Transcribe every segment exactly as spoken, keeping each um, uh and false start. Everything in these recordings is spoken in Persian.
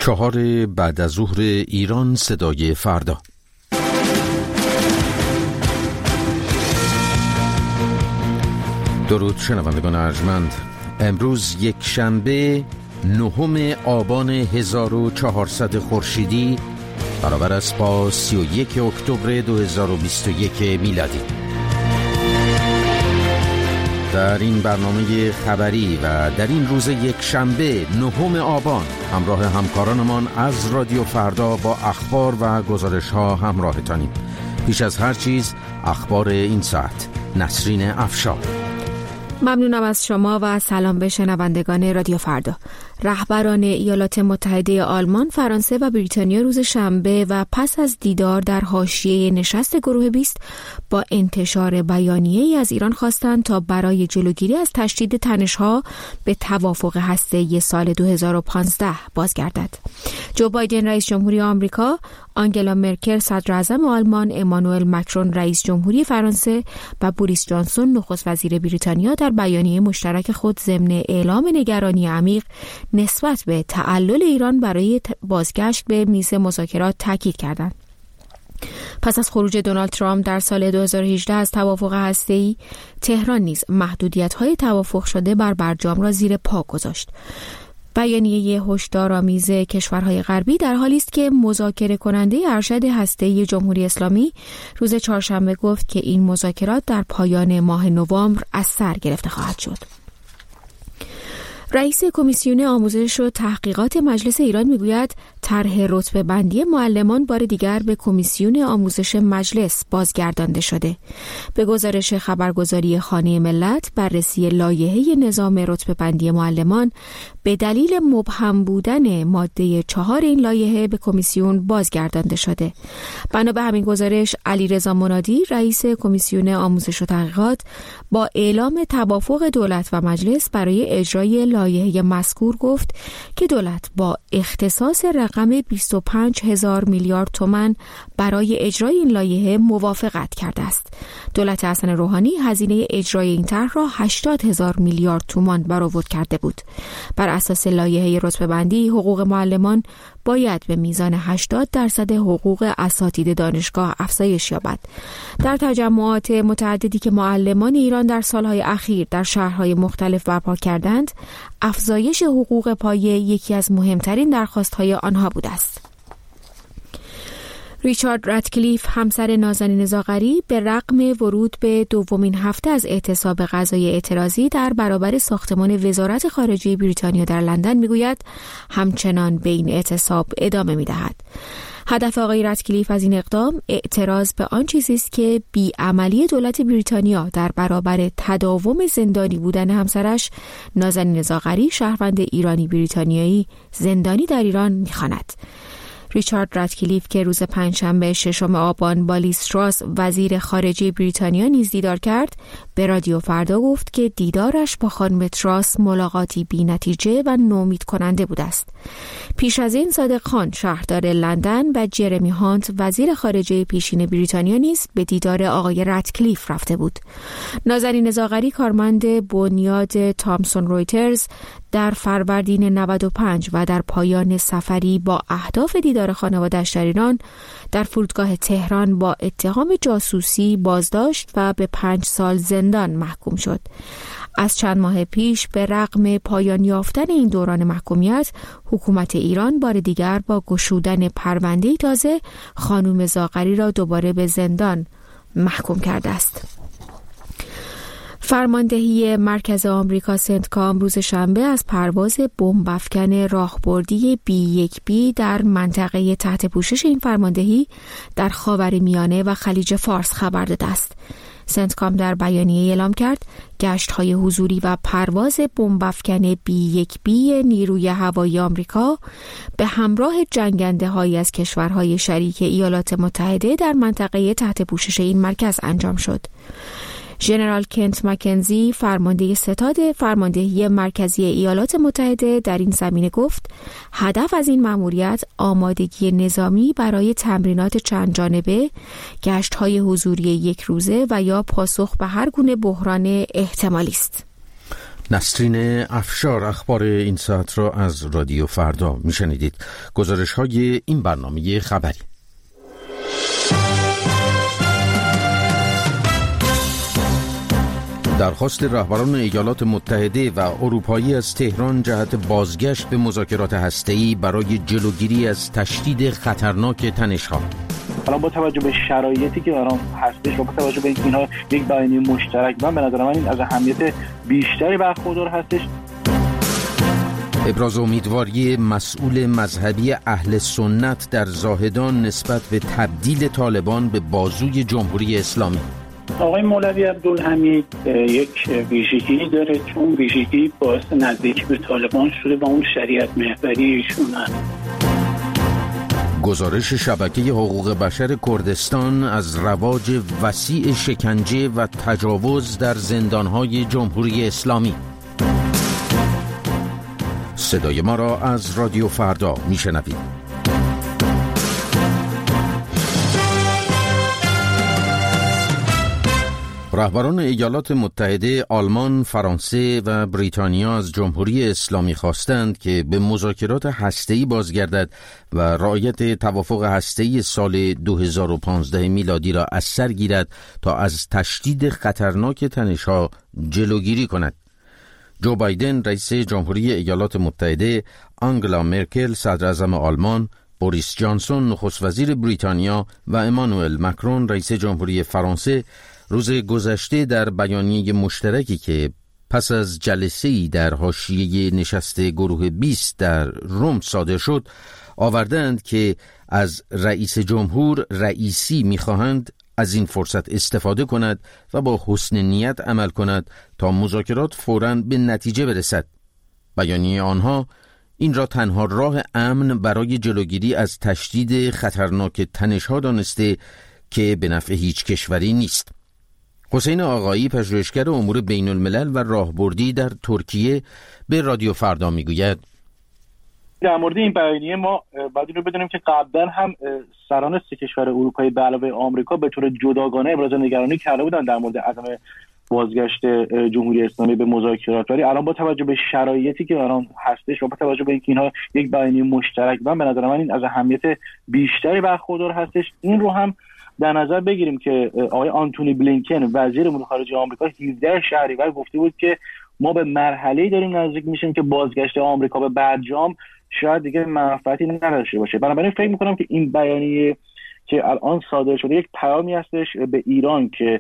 چهار بعد از ظهر ایران، صدای فردا. درود شنوندگان ارجمند. امروز یک شنبه نهم آبان هزار و چهارصد خورشیدی برابر است با سی و یک اکتبر دو هزار و بیست و یک میلادی. در این برنامه خبری و در این روز یک شنبه نهم آبان همراه همکارانمان از رادیو فردا با اخبار و گزارش ها همراهتانیم. پیش از هر چیز اخبار این ساعت. نسرین افشار. ممنونم از شما و سلام به شنوندگان رادیو فردا. رهبران ایالات متحده آلمان، فرانسه و بریتانیا روز شنبه و پس از دیدار در حاشیه نشست گروه بیست با انتشار بیانیه‌ای از ایران خواستند تا برای جلوگیری از تشدید تنش‌ها به توافق هسته‌ای سال دو هزار و پانزده بازگردد. جو بایدن رئیس جمهوری آمریکا، آنگلا مرکل صدر اعظم آلمان، امانوئل مکرون رئیس جمهوری فرانسه و بوریس جانسون نخست وزیر بریتانیا در بیانیه مشترک خود ضمن اعلام نگرانی عمیق نسبت به تعلل ایران برای بازگشت به میز مذاکرات تاکید کردند. پس از خروج دونالد ترامپ در سال دو هزار و هجده از توافق هسته‌ای، تهران نیز محدودیت‌های توافق شده بر برجام را زیر پا گذاشت. بیانیه هشدارآمیز کشورهای غربی در حالی است که مذاکره کننده ارشد هسته‌ای جمهوری اسلامی روز چهارشنبه گفت که این مذاکرات در پایان ماه نوامبر از سر گرفته خواهد شد. رئیس کمیسیون آموزش و تحقیقات مجلس ایران میگوید طرح رتبه بندی معلمان بار دیگر به کمیسیون آموزش مجلس بازگردانده شده. به گزارش خبرگزاری خانه ملت، بررسی لایحه نظام رتبه بندی معلمان به دلیل مبهم بودن ماده چهار این لایحه به کمیسیون بازگردانده شده. بنا به همین گزارش، علیرضا منادی رئیس کمیسیون آموزش و تحقیقات با اعلام توافق دولت و مجلس برای اجرای لایحه مذکور گفت که دولت با اختصاص رقم بیست و پنج هزار میلیارد تومان برای اجرای این لایحه موافقت کرده است. دولت حسن روحانی هزینه اجرای این طرح را هشتاد هزار میلیارد تومان برآورد کرده بود. بر اساس لایحه رتبه بندی، حقوق معلمان باید به میزان هشتاد درصد حقوق اساتید دانشگاه افزایش یابد. در تجمعات متعددی که معلمان ایران در سالهای اخیر در شهرهای مختلف برپا کردند، افزایش حقوق پایه یکی از مهمترین درخواست‌های آنها بوده است. ریچارد راتکلیف، همسر نازنین زاغری، به رغم ورود به دومین هفته از اعتصاب غذای اعتراضی در برابر ساختمان وزارت خارجه بریتانیا در لندن میگوید همچنان به این اعتصاب ادامه میدهد. هدف آقای راتکلیف از این اقدام اعتراض به آن چیزی است که بیعملی دولت بریتانیا در برابر تداوم زندانی بودن همسرش نازنین زاغری، شهروند ایرانی بریتانیایی، زندانی در ایران میخواند. ریچارد راتکلیف که روز پنجشنبه ششم آبان با لیز تراس وزیر خارجه بریتانیا نیز دیدار کرد، به رادیو فردا گفت که دیدارش با خانم تراس ملاقاتی بی نتیجه و نومید کننده بوده است. پیش از این صادق خان، شهردار لندن، و جرمی هانت، وزیر خارجه پیشین بریتانیا نیز به دیدار آقای راتکلیف رفته بود. نازنین زاغری، کارمند بنیاد تامسون رویترز، در فروردین نود و پنج و در پایان سفری با اهداف دیدار خانواده‌اش در ایران در فرودگاه تهران با اتهام جاسوسی بازداشت و به پنج سال زندان محکوم شد. از چند ماه پیش به رغم پایان یافتن این دوران محکومیت، حکومت ایران بار دیگر با گشودن پرونده تازه خانم زاغری را دوباره به زندان محکوم کرده است. فرماندهی مرکز آمریکا سنتکام روز شنبه از پرواز بمب افکن راهبردی بی یک بی در منطقه تحت پوشش این فرماندهی در خاورمیانه و خلیج فارس خبر داده است. سنتکام در بیانیه اعلام کرد گشت‌های حضوری و پرواز بمب افکن بی یک بی نیروی هوایی آمریکا به همراه جنگنده‌هایی از کشورهای شریک ایالات متحده در منطقه تحت پوشش این مرکز انجام شد. ژنرال کنت مکنزی، فرمانده ستاد فرماندهی مرکزی ایالات متحده، در این زمینه گفت هدف از این مأموریت آمادگی نظامی برای تمرینات چند جانبه، گشت‌های حضوری یک روزه و یا پاسخ به هر گونه بحران احتمالی است. نسرین افشار اخبار این ساعت را از رادیو فردا میشنیدید. گزارش های این برنامه خبری. درخواست رهبران ایالات متحده و اروپایی از تهران جهت بازگشت به مذاکرات هسته‌ای برای جلوگیری از تشدید خطرناک تنش‌ها. حالا با توجه به شرایطی که الان هستش و با توجه به اینکه اینها یک بیانیه مشترک بودن، به نظر من این از اهمیت بیشتری برخوردار هستش. ابراز امیدواری مسئول مذهبی اهل سنت در زاهدان نسبت به تبدیل طالبان به بازوی جمهوری اسلامی. آقای مولوی عبدالحمید یک ویژگی داره، چون ویژگی باعث نزدیکی به طالبان شده و اون شریعت محوری ایشون هست. گزارش شبکه حقوق بشر کردستان از رواج وسیع شکنجه و تجاوز در زندانهای جمهوری اسلامی. صدای ما را از رادیو فردا میشنوید. رهبران ایالات متحده، آلمان، فرانسه و بریتانیا از جمهوری اسلامی خواستند که به مذاکرات هسته‌ای بازگردد و رعایت توافق هسته‌ای سال دو هزار و پانزده میلادی را از سر گیرد تا از تشدید خطرناک تنش‌ها جلوگیری کند. جو بایدن رئیس جمهوری ایالات متحده، آنگلا مرکل صدر اعظم آلمان، بوریس جانسون نخست وزیر بریتانیا و امانوئل مکرون رئیس جمهوری فرانسه روز گذشته در بیانیه مشترکی که پس از جلسه‌ای در حاشیه نشست گروه بیست در روم صادر شد آوردند که از رئیس جمهور رئیسی می‌خواهند از این فرصت استفاده کند و با حسن نیت عمل کند تا مذاکرات فوراً به نتیجه برسد. بیانیه آنها این را تنها راه امن برای جلوگیری از تشدید خطرناک تنش‌ها دانسته که به نفع هیچ کشوری نیست. حسین آقایی، پژوهشگر امور بین الملل و راهبردی در ترکیه، به رادیو فردا میگوید در مورد این بیانیه ما باید اینو بدونیم که قبلا هم سران سه کشور اروپایی به علاوه آمریکا به طور جداگانه ابراز نگرانی کرده بودن در مورد عدم بازگشت جمهوری اسلامی به مذاکرات، ولی الان با توجه به شرایطی که الان هستش و با توجه به اینکه اینها یک بیانیه مشترک بودن، به نظر من این از اهمیت بیشتری برخوردار هستش. این رو هم در نظر بگیریم که آقای آنتونی بلینکن وزیر امور خارجه آمریکا هفدهم شهریور گفته بود که ما به مرحله‌ای داریم نزدیک میشیم که بازگشت آمریکا به برجام شاید دیگه منفعتی نداشته باشه. بنابراین فکر میکنم که این بیانیه که الان صادر شده یک پیامی هستش به ایران که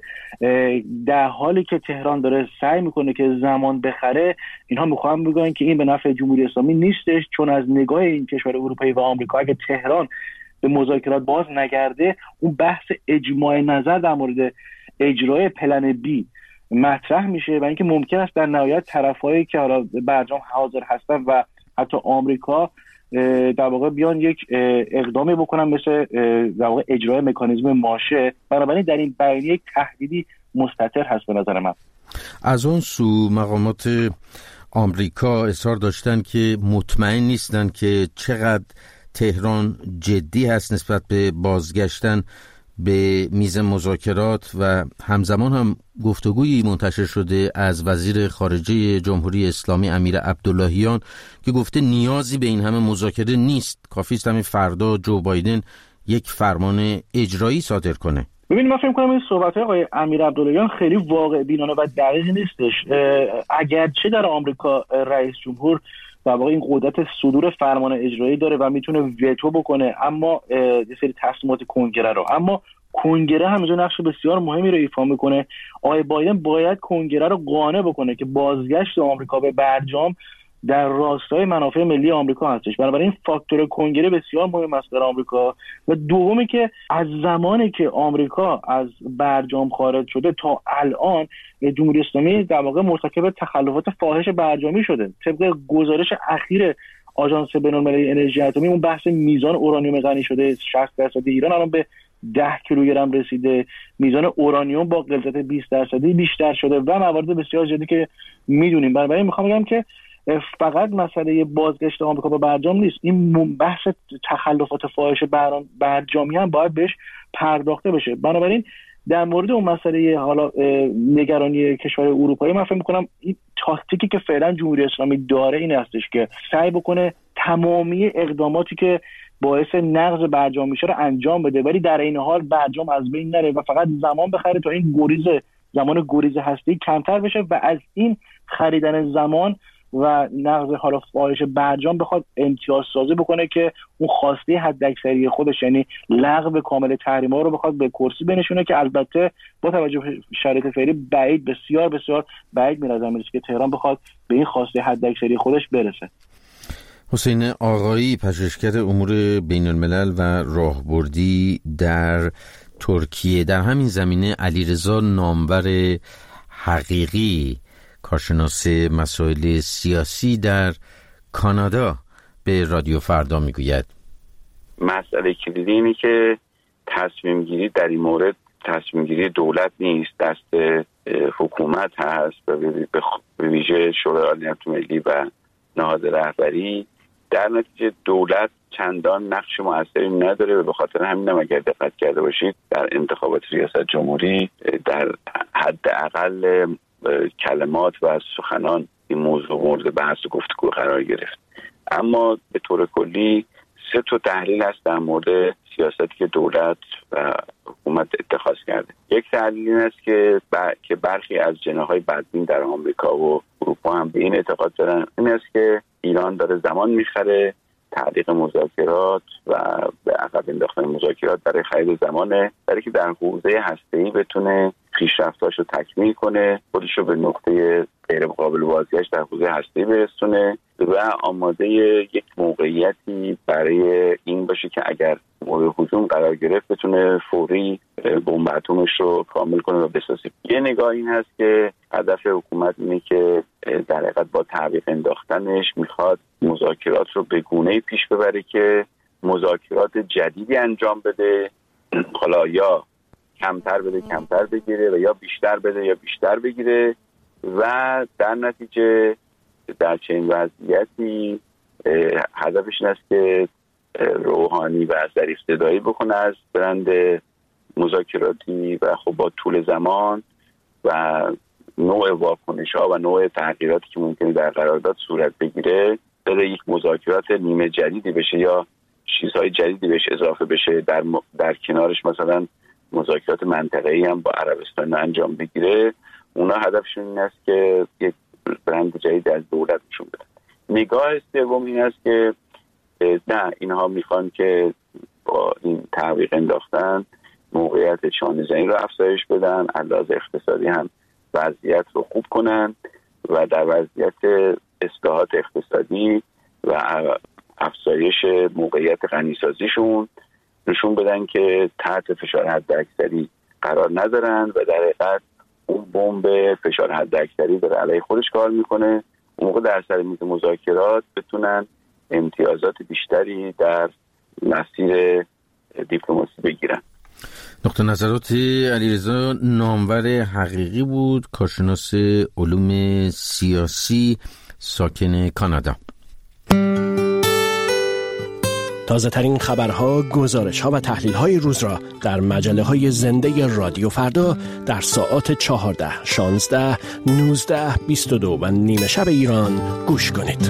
در حالی که تهران داره سعی میکنه که زمان بخره، اینها میخوان بگن که این به نفع جمهوری اسلامی نیستش، چون از نگاه این کشور اروپایی و آمریکا اگه تهران به مذاکرات باز نگرده، اون بحث اجماع نظر در مورد اجرای پلن بی مطرح میشه و اینکه ممکن است در نهایت طرفایی که حالا برجام حاضر هستن و حتی آمریکا در واقع بیان یک اقدامی بکنن مثل در واقع اجرای مکانیزم ماشه. بنابراین در این بیانیه یک تهدیدی مستتر هست به نظر من. از اون سو مقامات آمریکا اصرار داشتن که مطمئن نیستن که چقدر تهران جدی هست نسبت به بازگشتن به میز مذاکرات و همزمان هم گفتگویی منتشر شده از وزیر خارجه جمهوری اسلامی امیر عبداللهیان که گفته نیازی به این همه مذاکره نیست، کافی است همین فردا جو بایدن یک فرمان اجرایی صادر کنه. ببینید من فکر می‌کنم این صحبت‌های آقای امیر عبداللهیان خیلی واقع بینانه و دقیق نیستش. اگرچه در آمریکا رئیس جمهور در واقع این قدرت صدور فرمان اجرایی داره و میتونه وتو بکنه، اما یه سری تصمیمات کنگره رو، اما کنگره هم اینجا نقش بسیار مهمی رو ایفا میکنه. آقای بایدن باید کنگره رو قانع بکنه که بازگشت آمریکا به برجام در راستای منافع ملی آمریکا هستش. بنابراین فاکتور کنگره بسیار مهم است در آمریکا. و دومی که از زمانی که آمریکا از برجام خارج شده تا الان جمهوری اسلامی در واقع مرتکب تخلفات فاحش برجامی شده. طبق گزارش اخیر آژانس بین‌المللی انرژی اتمی، اون بحث میزان اورانیوم غنی شده شصت درصد ایران الان به ده کیلوگرم رسیده، میزان اورانیوم با غلظت بیست درصدی بیشتر شده و موارد بسیار زیادی که میدونیم. بنابراین میخوام بگم که فقط مسئله بازگشت آمریکا به برجام نیست، این بحث تخلفات فاحش برجامی هم باید بهش پرداخته بشه. بنابراین در مورد اون مسئله حالا نگرانی کشور اروپایی، من فکر می‌کنم این تاکتیکی که فعلا جمهوری اسلامی داره این هستش که سعی بکنه تمامی اقداماتی که باعث نقض برجام میشه رو انجام بده، ولی در این حال برجام از بین نره و فقط زمان بخره تا این گریز زمان گریز هستی کمتر بشه و از این خریدن زمان و نقض حالا فاحش برجام بخواد امتیاز سازی بکنه که اون خواسته حداکثری خودش، یعنی لغو کامل تحریم‌ها رو بخواد به کرسی بنشونه، که البته با توجه به شرایط فعلی بعید بسیار بسیار بعید می‌نظر که تهران بخواد به این خواسته حداکثری خودش برسه. حسین آقایی، پژوهشگر امور بین الملل و راهبردی در ترکیه، در همین زمینه علیرضا نامور حقیقی، کارشناس مسائل سیاسی در کانادا، به رادیو فردا میگوید مسئله کلیدی اینه که تصمیم گیری در این مورد تصمیم گیری دولت نیست، دست حکومت هست و به ویژه شورای عالی امنیت ملی و نهاد رهبری. در نتیجه دولت چندان نقش موثری نداره و به خاطر همین هم اگر دقت کرده باشید در انتخابات ریاست جمهوری در حداقل کلمات و سخنان این موضوع مورد بحث و گفتگو قرار گرفت. اما به طور کلی سه تا تحلیل هست در مورد سیاستی که دولت و حکومت اتخاذ کرده. یک تحلیل این است که که برخی از جناح‌های بدبین در آمریکا و اروپا هم به این اعتقاد دارن، این است که ایران داره زمان میخره، تعلیق مذاکرات و به عقب انداختن مذاکرات برای خرید زمانه، برای که در حوزه هسته‌ای بتونه پیشرفتاشو تکمیل کنه، خودشو به نقطه غیر قابل بازگشت در حوزه هسته‌ای برسونه و آماده یک موقعیتی برای این باشه که اگر مورد هجوم قرار گرفت بتونه فوری بمب اتمش رو کامل کنه و بسازه. یه نگاه این هست که هدف حکومت اینه که در حقیقت با تعویق انداختنش میخواد مذاکرات رو به گونه‌ای پیش ببره که مذاکرات جدیدی انجام بده، حالا یا کمتر بده کمتر بگیره و یا بیشتر بده یا بیشتر بگیره و در نتیجه در چنین وضعیتی هدفش این است که روحانی و ظریف صدایی بکنه از برند مذاکراتی و خب با طول زمان و نوع واکنش‌ها و نوع تغییراتی که ممکنه در قرارداد صورت بگیره بره یک مذاکرات نیمه جدیدی بشه یا چیزهای جدیدی بهش اضافه بشه، در, م... در کنارش مثلا مذاکرات منطقه‌ای هم با عربستان انجام بگیره. اونا هدفشون این است که یک برند جدید از دولت نشون بدن. نگاه سوم این است که نه، اینها میخوان که با این تعویق انداختن موقعیت شانه زنی رو افزایش بدن، علاوه اقتصادی هم وضعیت رو خوب کنن و در وضعیت اصلاحات اقتصادی و افزایش موقعیت غنیسازیشون نشون بدن که تحت فشار حداکثری قرار ندارن و در حقیقت اون بمب فشار حداکثری داره علیه خودش کار میکنه. اون موقع در سر میز مذاکرات بتونن امتیازات بیشتری در مسیر دیپلماسی بگیرن. نقطه نظرات علیرضا نامور حقیقی بود، کارشناس علوم سیاسی، ساکن کانادا. تازه ترین خبرها، گزارش‌ها و تحلیل‌های روز را در مجله‌های زنده رادیو فردا در ساعات چهارده، شانزده، نوزده، بیست و دو و نیمه شب ایران گوش کنید.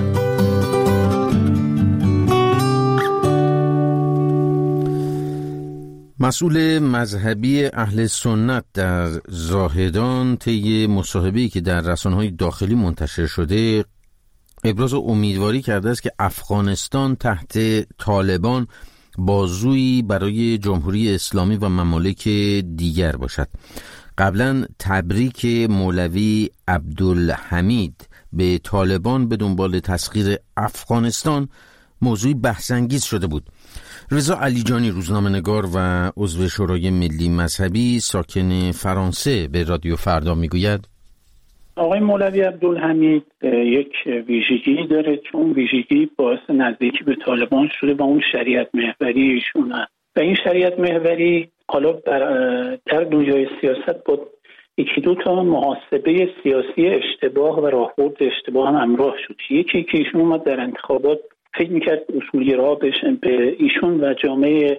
مسئول مذهبی اهل سنت در زاهدان طی مصاحبه‌ای که در رسانه‌های داخلی منتشر شده ابراز امیدواری کرده است که افغانستان تحت طالبان بازویی برای جمهوری اسلامی و ممالک دیگر باشد. قبلا تبریک مولوی عبدالحمید به طالبان به دنبال تسخیر افغانستان موضوعی بحث‌انگیز شده بود. رضا علیجانی، روزنامه‌نگار و عضو شورای ملی مذهبی ساکن فرانسه، به رادیو فردا میگوید آقای مولوی عبدالحمید یک ویژگی داره، چون ویژگی باعث نزدیکی به طالبان شده و اون شریعت محوری ایشون هست و این شریعت محوری حالا در دنیای سیاست با یکی دو تا محاسبه سیاسی اشتباه و راهبرد اشتباه هم همراه شد. یکی که ایشون اومد در انتخابات فکر میکرد اصولگرا بشن به ایشون و جامعه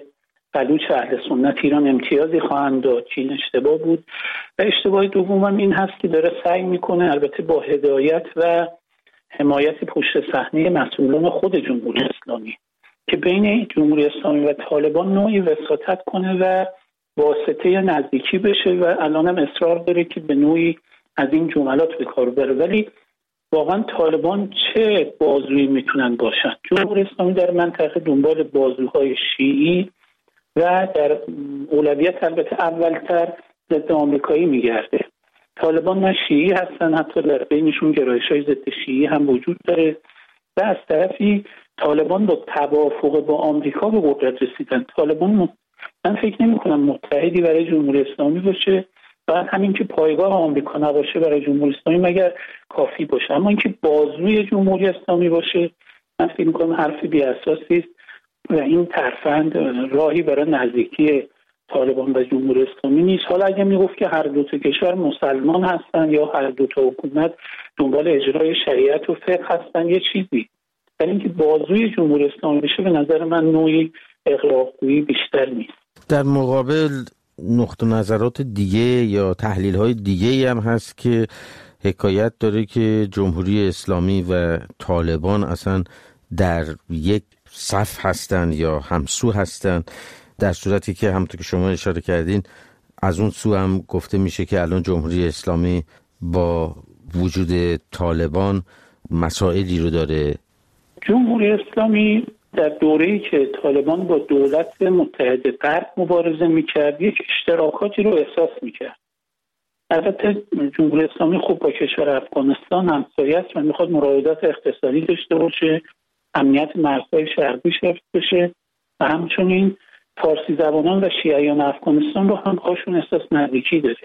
بلوچ اهل سنت ایران امتیازی خواهند داد که این اشتباه بود. و اشتباه دومم این هست که داره سعی میکنه البته با هدایت و حمایت پشت صحنه مسئولان خود جمهوری اسلامی که بین جمهوری اسلامی و طالبان نوعی وساطت کنه و واسطه نزدیکی بشه و الان هم اصرار داره که به نوعی از این جملات به کار بره. ولی واقعا طالبان چه بازویی میتونن باشن؟ جمهوری اسلامی در منطقه دنبال بازوهای شیعی و در اولویت البته اولتر ضد آمریکایی میگرده. طالبان نه شیعی هستن، حتی در بینشون گرایش‌های ضد شیعی هم وجود داره و از طرفی طالبان با توافق با آمریکا به قدرت رسیدن. طالبان من فکر نمی‌کنم متحدی برای جمهوری اسلامی باشه و همین که پایگاه آمریکا نباشه برای جمهوری اسلامی مگر کافی باشه، اما اینکه بازوی جمهوری اسلامی باشه من فکر می‌کنم حرف بی‌اساسی است و این ترفند راهی برای نزدیکی طالبان و جمهوری اسلامی نیست. حالا اگه میگفت که هر دو تا کشور مسلمان هستن یا هر دو تا حکومت دنبال اجرای شریعت و فقه هستن یه چیزی، ولی اینکه بازوی جمهوری اسلامی بشه به نظر من نوعی اغراق‌گویی بیشتر نیست. در مقابل نقطه نظرات دیگه یا تحلیل‌های دیگه هم هست که حکایت داره که جمهوری اسلامی و طالبان اصلا در یک صف هستن یا همسو هستن، در صورتی که همونطور که شما اشاره کردین از اون سو هم گفته میشه که الان جمهوری اسلامی با وجود طالبان مسائلی رو داره. جمهوری اسلامی در دوره‌ای که طالبان با دولت متحد غرب مبارزه میکرد یک اشتراکاتی رو احساس میکرد. البته جمهوری اسلامی خوب با کشور افغانستان همسایه است و میخواد مراودات اقتصادی داشته باشه، امنیت مرزهای شرقی حفظ بشه و همچنین فارسی زبانان و شیعیان افغانستان رو هم باشون احساس نزدیکی داره.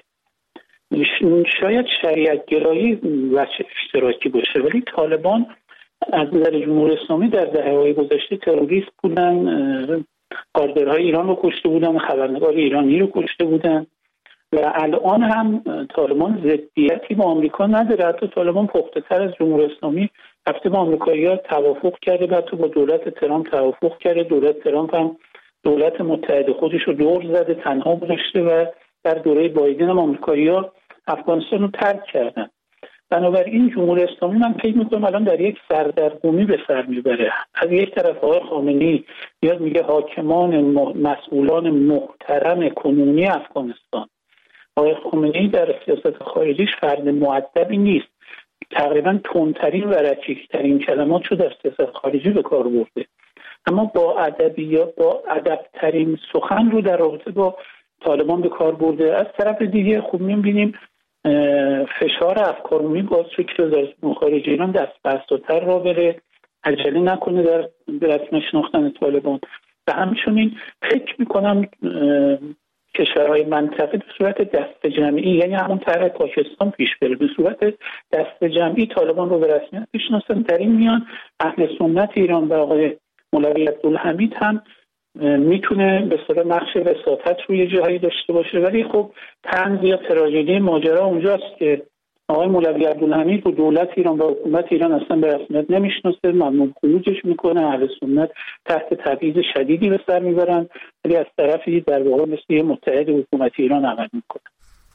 شاید شریعت گرایی وجه اشتراکی باشه، ولی طالبان از نظر جمهوری اسلامی در دهه‌های گذشته تروریست بودن، کارگرهای ایران رو کشته بودن، خبرنگار ایرانی رو کشته بودن و الان هم طالبان ضدیتی با آمریکا نداره. حتی طالبان پخته تر از جمهوری اسلامی رفته با آمریکایی‌ها توافق کرده، بعد تو با دولت ترامپ توافق کرده. دولت ترامپ هم دولت متحد خودش رو دور زده، تنها گذاشته و در دوره بایدن هم آمریکایی‌ها افغانستان رو ترک کردن. بنابراین جمهوری اسلامی من فکر می‌کنم الان در یک سردرگمی به سر میبره. از یک طرف آقای خامنه‌ای میاد میگه حاکمان مسئولان محترم کنونی افغانستان. آقای خامنه‌ای در سیاست خارجیش فرد مؤدبی نیست، تقریبا تندترین و رکیک‌ترین کلمات رو در سیاست خارجی به کار برده، اما با ادبیات با ادب‌ترین سخن رو در رابطه با طالبان به کار برده. از طرف دیگه خوب می‌بینیم فشار افکارعمومی باعث شد که وزارت امور خارجه ایران دست بسته‌تر را بره، عجله نکنه در رسمی شناختن طالبان و همچنین فکر می‌کنم کشورهای منطقه به صورت دست جمعی، یعنی همون طرح پاکستان پیش بره، به صورت دست جمعی طالبان رو به رسمیت بشناسن. در این میان اهل سنت ایران و آقای مولوی عبدالحمید هم میتونه به صورت نقش وساطت روی جاهایی داشته باشه، ولی خب طنز یا تراژدی ماجرا اونجاست که آقای مولوی عبدالحمید و دولت ایران و حکومت ایران اصلا به رسمیت نمیشناسه، ممنوع خروجش میکنه، اهل سنت تحت تبعیض شدیدی به سر میبرن، ولی از طرفی در واقع مثل یه متحد حکومت ایران عمل میکنه.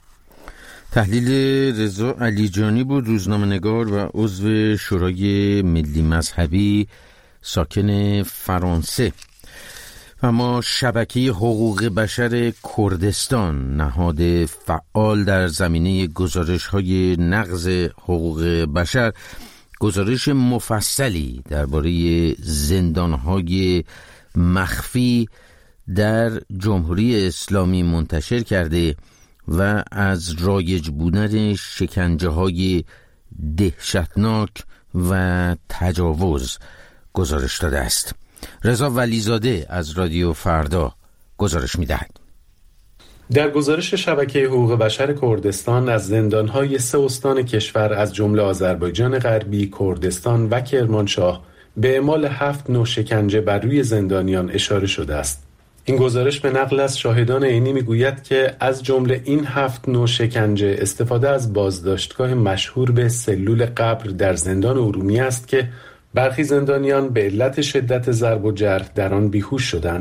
تحلیل رضا علیجانی بود، روزنامه‌نگار و عضو شورای ملی مذهبی ساکن فرانسه. و ما شبکه حقوق بشر کردستان، نهاد فعال در زمینه گزارش‌های نقض حقوق بشر، گزارش مفصلی درباره زندان‌های مخفی در جمهوری اسلامی منتشر کرده و از رایج بودن شکنجه‌های دهشتناک و تجاوز گزارش داده است. رضا ولیزاده از رادیو فردا گزارش می‌دهد. در گزارش شبکه حقوق بشر کردستان از زندان‌های سه استان کشور از جمله آذربایجان غربی، کردستان و کرمانشاه به اعمال هفت نوع شکنجه بر روی زندانیان اشاره شده است. این گزارش به نقل از شاهدان عینی میگوید که از جمله این هفت نوع شکنجه استفاده از بازداشتگاه مشهور به سلول قبر در زندان ارومیه است که برخی زندانیان به علت شدت ضرب و جرح در آن بیهوش شدند.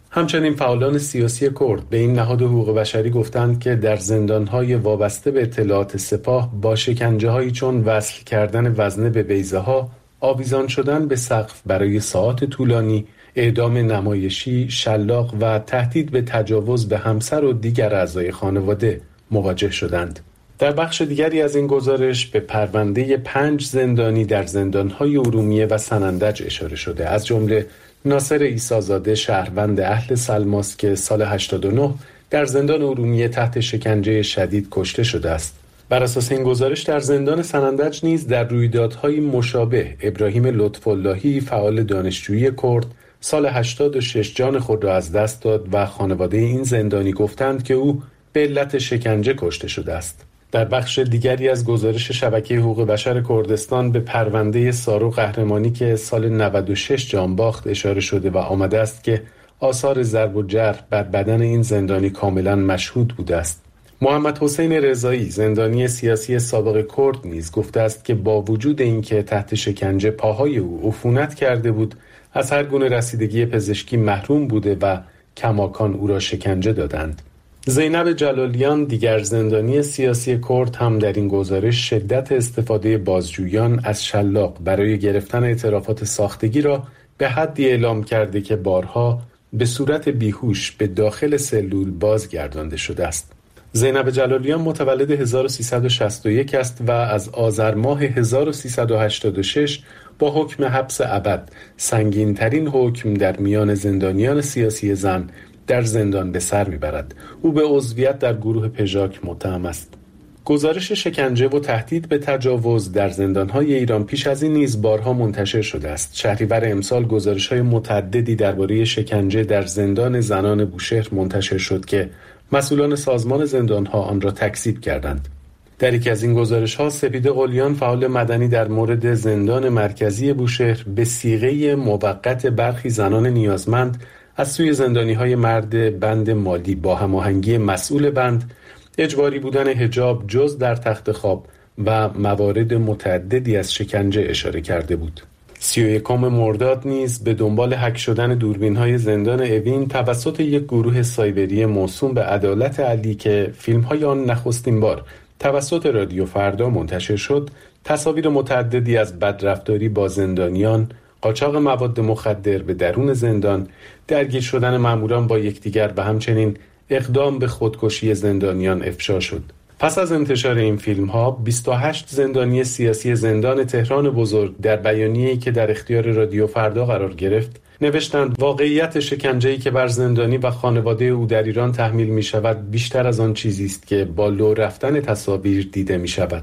همچنین فعالان سیاسی کرد به این نهاد حقوق بشری گفتند که در زندان‌های وابسته به اطلاعات سپاه با شکنجه‌هایی چون وصل کردن وزنه به بیضه‌ها، آویزان شدن به سقف برای ساعات طولانی، اعدام نمایشی، شلاق و تهدید به تجاوز به همسر و دیگر اعضای خانواده مواجه شدند. در بخش دیگری از این گزارش به پرونده پنج زندانی در زندان‌های ارومیه و سنندج اشاره شده، از جمله ناصر عیسی‌زاده شهروند اهل سلماس که سال هشتاد و نه در زندان ارومیه تحت شکنجه شدید کشته شده است. بر اساس این گزارش در زندان سنندج نیز در رویدادهای مشابه ابراهیم لطف‌اللهی فعال دانشجویی کرد سال هشتاد و شش جان خود را از دست داد و خانواده این زندانی گفتند که او به علت شکنجه کشته شده است. در بخش دیگری از گزارش شبکه حقوق بشر کردستان به پرونده سارو قهرمانی که سال نود و شش جان باخت اشاره شده و آمده است که آثار ضرب و جرح بر بدن این زندانی کاملا مشهود بوده است. محمد حسین رضایی زندانی سیاسی سابق کرد نیز گفته است که با وجود اینکه تحت شکنجه پاهای او عفونت کرده بود، از هر گونه رسیدگی پزشکی محروم بوده و کماکان او را شکنجه دادند. زینب جلالیان دیگر زندانی سیاسی کرد هم در این گزارش شدت استفاده بازجویان از شلاق برای گرفتن اعترافات ساختگی را به حدی اعلام کرده که بارها به صورت بیهوش به داخل سلول بازگردانده شده است. زینب جلالیان متولد هزار و سیصد و شصت و یک است و از آذر ماه هزار و سیصد و هشتاد و شش با حکم حبس ابد، سنگین‌ترین حکم در میان زندانیان سیاسی زن، در زندان به سر میبرد. او به عضویت در گروه پژاک متهم است. گزارش شکنجه و تهدید به تجاوز در زندان‌های ایران پیش از این نیز بارها منتشر شده است. شهریور امسال گزارش‌های متعددی درباره شکنجه در زندان زنان بوشهر منتشر شد که مسئولان سازمان زندان‌ها آن را تکذیب کردند. در یکی از این گزارش‌ها سپیده قلیان فعال مدنی در مورد زندان مرکزی بوشهر به صیغه موقت برخی زنان نیازمند از سوی زندانی‌های مرد بند مالی با هماهنگی مسئول بند، اجباری بودن حجاب جز در تخت خواب و موارد متعددی از شکنجه اشاره کرده بود. سی و یکم مرداد نیز به دنبال هک شدن دوربین‌های زندان اوین توسط یک گروه سایبری موسوم به عدالت علی که فیلم‌های آن نخستین بار توسط رادیو فردا منتشر شد، تصاویر متعددی از بدرفتاری با زندانیان، قاچاق مواد مخدر به درون زندان، درگیر شدن ماموران با یکدیگر و همچنین اقدام به خودکشی زندانیان افشا شد. پس از انتشار این فیلم‌ها، بیست و هشت زندانی سیاسی زندان تهران بزرگ در بیانیه‌ای که در اختیار رادیو فردا قرار گرفت، نوشتند واقعیت شکنجه‌ای که بر زندانی و خانواده او در ایران تحمیل می‌شود بیشتر از آن چیزی است که با لو رفتن تصاویر دیده می‌شود.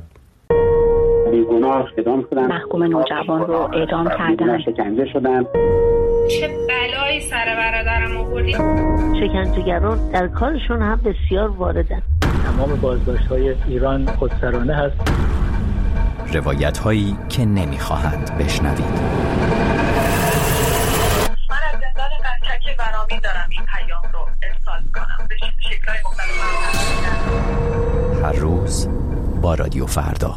بیگناه اعدام شدن، محکوم نوجوان رو اعدام کردن، شکنجه شدن. چه بلایی سر برادرم آوردی؟ شکنجهگران در کارشون هم بسیار واردن. تمام بازداشت‌های ایران خودسرانه هست. روایت‌هایی که نمی‌خواهند بشنوید. من از زندان قزچک برامین دارم این پیام رو ارسال کنم به شکل‌های مختلف. هر روز با رادیو فردا.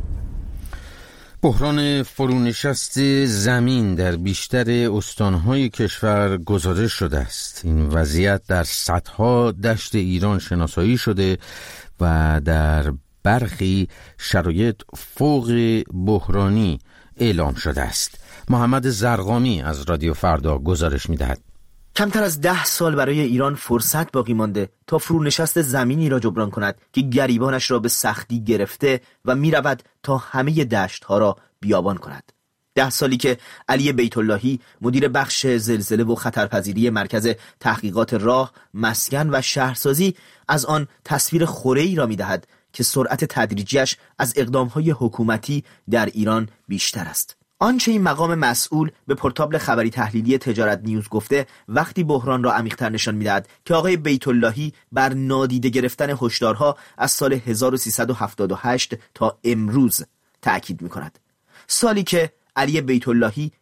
بحران فرونشست زمین در بیشتر استانهای کشور گزارش شده است. این وضعیت در صدها دشت ایران شناسایی شده و در برخی شرایط فوق بحرانی اعلام شده است. محمد زرقامی از رادیو فردا گزارش می‌دهد. کمتر از ده سال برای ایران فرصت باقی مانده تا فرونشست زمینی را جبران کند که گریبانش را به سختی گرفته و می رود تا همه دشت ها را بیابان کند. ده سالی که علی بیت‌اللهی مدیر بخش زلزله و خطرپذیری مرکز تحقیقات راه، مسکن و شهرسازی از آن تصویر خوره‌ای را می دهد که سرعت تدریجیش از اقدام‌های حکومتی در ایران بیشتر است. آنچه این مقام مسئول به پورتابل خبری تحلیلی تجارت نیوز گفته وقتی بحران را عمیق‌تر نشان می‌دهد که آقای بیت‌اللهی بر نادیده گرفتن هشدارها از سال هزار و سیصد و هفتاد و هشت تا امروز تأکید می‌کند. سالی که علی بیت‌اللهی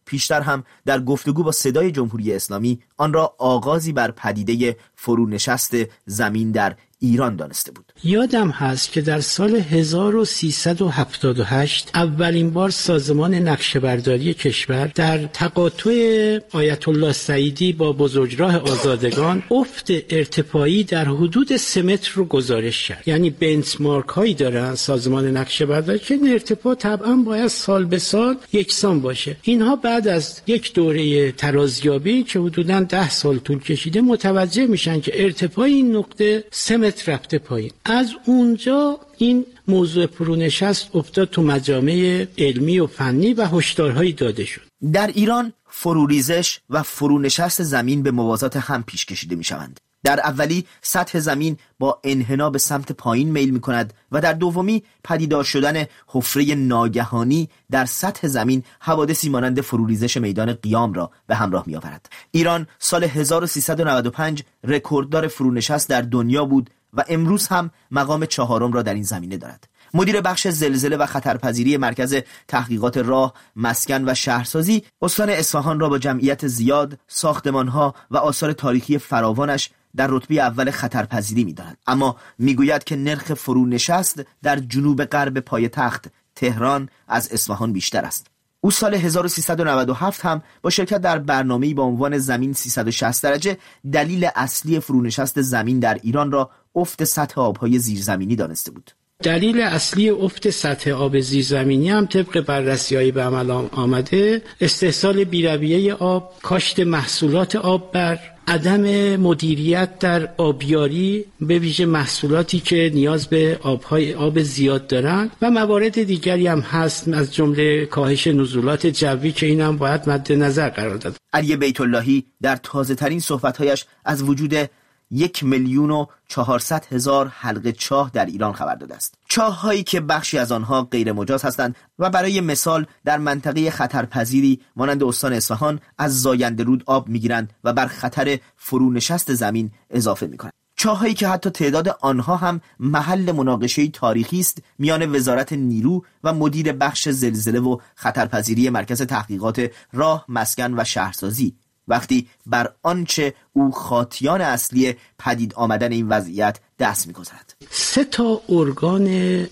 پیشتر هم در گفتگو با صدای جمهوری اسلامی آن را آغازی بر پدیده فرونشست زمین در ایران دانسته بود. یادم هست که در سال هزار و سیصد و هفتاد و هشت اولین بار سازمان نقشه‌برداری کشور در تقاطع آیت الله سعیدی با بزرگراه آزادگان افت ارتفاعی در حدود سه متر رو گزارش کرد. یعنی بنچمارک هایی دارن سازمان نقشه‌برداری که این ارتفاع طبعا باید سال به سال یکسان باشه. اینها بعد از یک دوره ترازیابی که حدوداً ده سال طول کشیده متوجه میشن که ارتفاع این نقطه سه متر رفته پایین. از اونجا این موضوع فرونشست افتاد تو مجامع علمی و فنی و هشدارهایی داده شد. در ایران فروریزش و فرونشست زمین به موازات هم پیش کشیده می شوند. در اولی سطح زمین با انحنا به سمت پایین میل می کند و در دومی پدیدار شدن حفره ناگهانی در سطح زمین حوادثی مانند فروریزش میدان قیام را به همراه می آورد. ایران سال هزار و سیصد و نود و پنج رکورددار فرونشست در دنیا بود و امروز هم مقام چهارم را در این زمینه دارد. مدیر بخش زلزله و خطرپذیری مرکز تحقیقات راه، مسکن و شهرسازی استان اصفهان را با جمعیت زیاد، ساختمان‌ها و آثار تاریخی فراوانش در رتبه اول خطرپذیری می‌داند. اما میگوید که نرخ فرونشست در جنوب غرب پایتخت تهران از اصفهان بیشتر است. او سال هزار و سیصد و نود و هفت هم با شرکت در برنامه‌ای با عنوان زمین سیصد و شصت درجه دلیل اصلی فرونشست زمین در ایران را افت سطح آب‌های زیرزمینی دانسته بود. دلیل اصلی افت سطح آب زیرزمینی هم طبق بررسی‌های به عمل آمده استحصال بی‌رویه آب، کاشت محصولات آب بر، عدم مدیریت در آبیاری به ویژه محصولاتی که نیاز به آب‌های آب زیاد دارند و موارد دیگری هم هست از جمله کاهش نزولات جوی که این هم باید مد نظر قرار داد. علی بیت اللهی در تازه ترین صحبت‌هایش از وجود یک میلیون و چهارصد هزار حلقه چاه در ایران خبر داده است. چاه هایی که بخشی از آنها غیر مجاز هستند و برای مثال در منطقه خطرپذیری مانند استان اصفهان از زاینده رود آب میگیرند و بر خطر فرونشست زمین اضافه میکنند. چاه هایی که حتی تعداد آنها هم محل مناقشه تاریخی است میان وزارت نیرو و مدیر بخش زلزله و خطرپذیری مرکز تحقیقات راه، مسکن و شهرسازی، وقتی بر آنچه او خاطیان اصلی پدید آمدن این وضعیت دست می‌گذارد. سه تا ارگان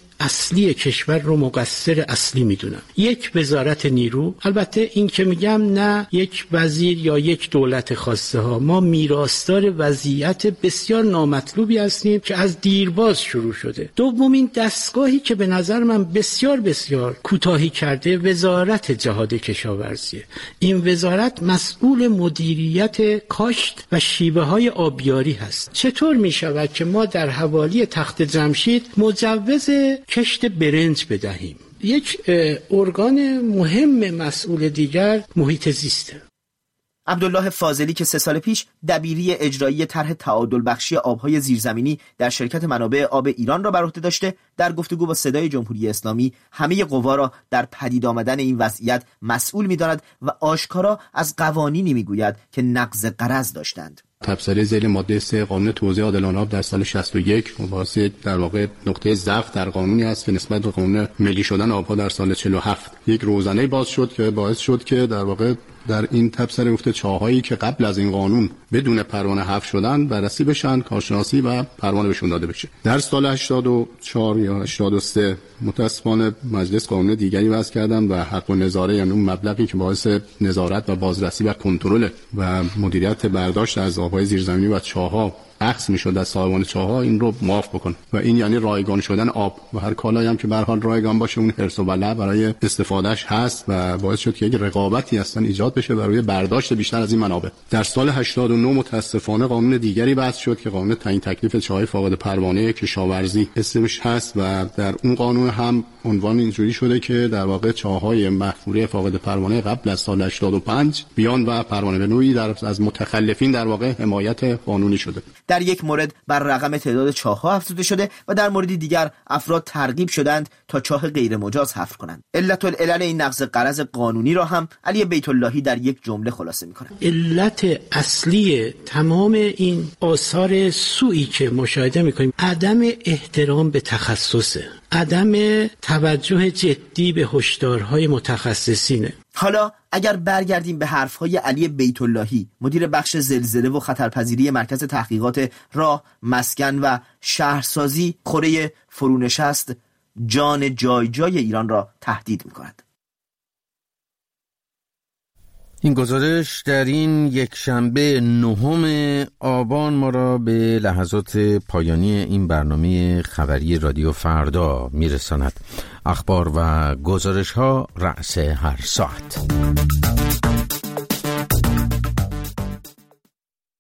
اصلی کشور رو مقصر اصلی میدونم. یک وزارت نیرو، البته این که میگم نه یک وزیر یا یک دولت خاصه ها، ما میراثدار وضعیت بسیار نامطلوبی هستیم که از دیرباز شروع شده. دومین دستگاهی که به نظر من بسیار بسیار کوتاهی کرده وزارت جهاد کشاورزی. این وزارت مسئول مدیریت کاشت و شیوه های آبیاری هست. چطور میشود که ما در حوالی تخت جمشید مجوز کشت برنج بدهیم؟ یک ارگان مهم مسئول دیگر محیط زیسته. عبدالله فاضلی که سه سال پیش دبیری اجرایی طرح تعادل بخشی آبهای زیرزمینی در شرکت منابع آب ایران را بر عهده داشته، در گفتگو با صدای جمهوری اسلامی همه قوا را در پدید آمدن این وضعیت مسئول می‌داند و آشکارا از قوانینی می‌گوید که نقض غرض داشتند. تبصره ذیل ماده سه قانون توزیع عادلانه آب در سال شصت و یک واسه در واقع نقطه ضعف در قانونی است که نسبت به قانون ملی شدن آبها در سال چهل و هفت یک روزنه باز شد که باعث شد که در واقع در این تبصره گفته چاهایی که قبل از این قانون بدون پروانه حذف شدن بررسی بشن، کارشناسی و پروانه بهشون داده بشه. در سال هشتاد و چهار یا هشتاد و سه متأسفانه مجلس قانون دیگری وضع کردن و حق و نظاره، یعنی اون مبلغی که باعث نظارت و بازرسی و کنترل و مدیریت برداشت از آبهای زیرزمینی و چاه‌ها اخذ میشد از صاحبان چاه‌ها، این رو معاف بکن و این یعنی رایگان شدن آب و هر کالایی هم که به هر حال رایگان باشه اون حرص و ولع برای استفادهش هست و باعث شد که یک رقابتی اصلا ایجاد بشه برای برداشت بیشتر از این منابع. در سال هشتاد و نه متاسفانه قانون دیگری وضع شد که قانون تعیین تکلیف چاهای فاقد پروانه کشاورزی اسمش هست و در اون قانون هم عنوان اینجوری شده که در واقع چاهای محفوره فاقد پروانه قبل از سال هشتاد و پنج بیان و پروانه به نوعی در از متخلفین در واقع حمایت قانونی شده. در یک مورد بر رقم تعداد چاه‌ها افزوده شده و در موردی دیگر افراد ترغیب شدند تا چاه غیر مجاز حفر کنند. علت العلل این نقض غرض قانونی را هم علی بیت اللهی در یک جمله خلاصه می‌کند. علت اصلی تمام این آثار سوئی که مشاهده می‌کنیم عدم احترام به تخصصه، عدم توجه جدی به هشدارهای متخصصینه. حالا اگر برگردیم به حرفهای علی بیت اللهی، مدیر بخش زلزله و خطرپذیری مرکز تحقیقات راه، مسکن و شهرسازی، خوره فرونشست جان جای جای ایران را تهدید می‌کند. این گزارش در این یک شنبه نهم آبان ما را به لحظات پایانی این برنامه خبری رادیو فردا میرساند. اخبار و گزارش ها رأس هر ساعت.